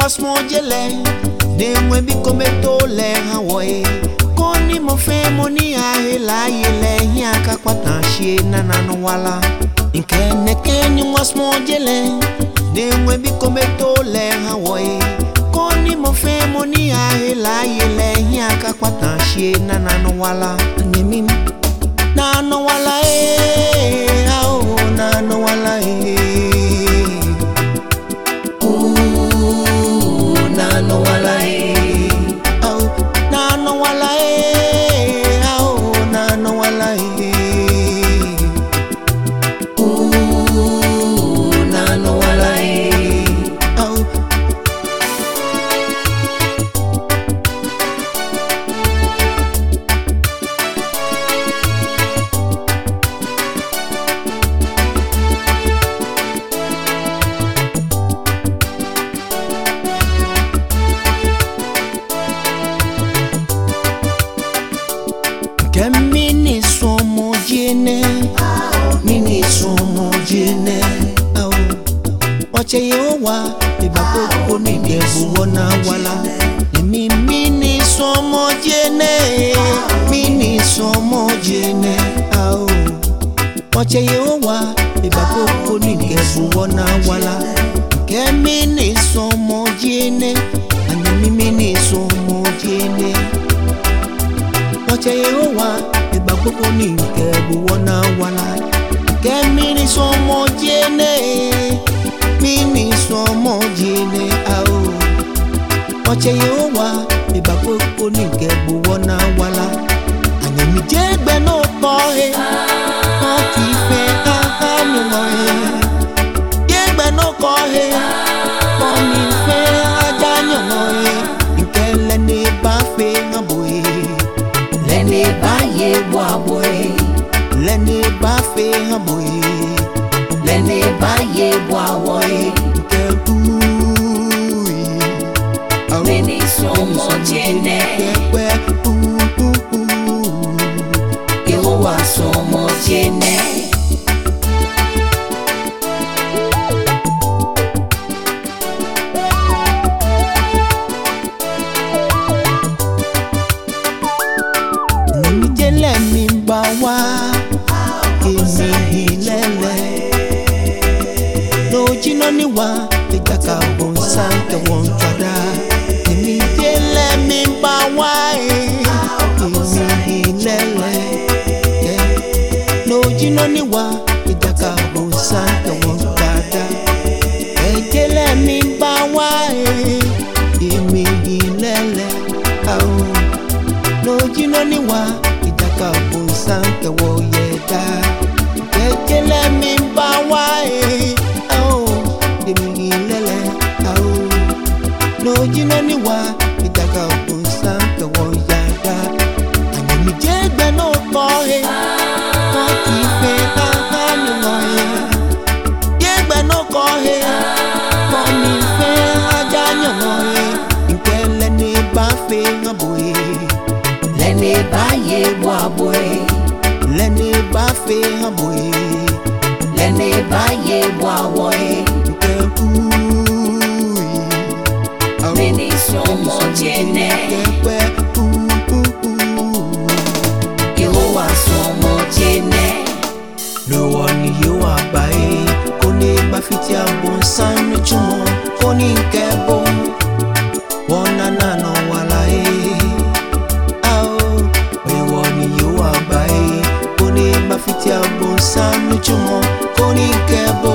was more jelly. Then when we come to le Hawaii. Koni mo fe moni a la yele hiaka kwata shi na no wala. Nkene kenyi was more jelly. Then when we come to le Hawaii. Koni mo fe moni a la yele hiaka kwata shi na no wala. Nimi na no wala oh na no wala na no wala oh na no wala oh na no wala na no wala oh Mini somo jene oh wache yowa ibako ni gebu wona wala mini somo jene oh wache yowa ibako ni gebu wona wala ke mini somo jene ani mini somo jene wache yowa ibako ni gebu wona wala mini somo jene au wache yowa ibako ni gebu wona wala anya mi jegbe no tohe o ti fe mi moye jegbe no kohe o mi fe ajanyo moye nkele ne ba fe ngaboye le ne ba ye bwa boy Lene ba fe hamoy Lene ba ye bwa woy Mini somo jene Yehowa somo jene Nimijele mimba wa Hilele no jino ni wa Tejaka bonsanke wontrada Nimijele mimba wa Hilele no jino ni wa Tejaka bonsanke wontrada Ejele mimba wa Hilele no jino ni wa Tejaka bonsanke woyeda Kele mimba wae oh demi lele oh no jino ni wa itaka kunsa ke wo yada ani mi jegbe no kohe ko ti fe ni moye jegbe no kohe ko mi fe ajanyo moye nkele ni ba fe ngaboye Lene ba ye bwa boy Lene ba fe hamoy Lene ba ye bwa woy Mini somo jene Yehowa somo jene No one you are by Kone ba fiti abon san chumo Koni kebo Wana nano wala Fiti abon sanu chumo koni kebo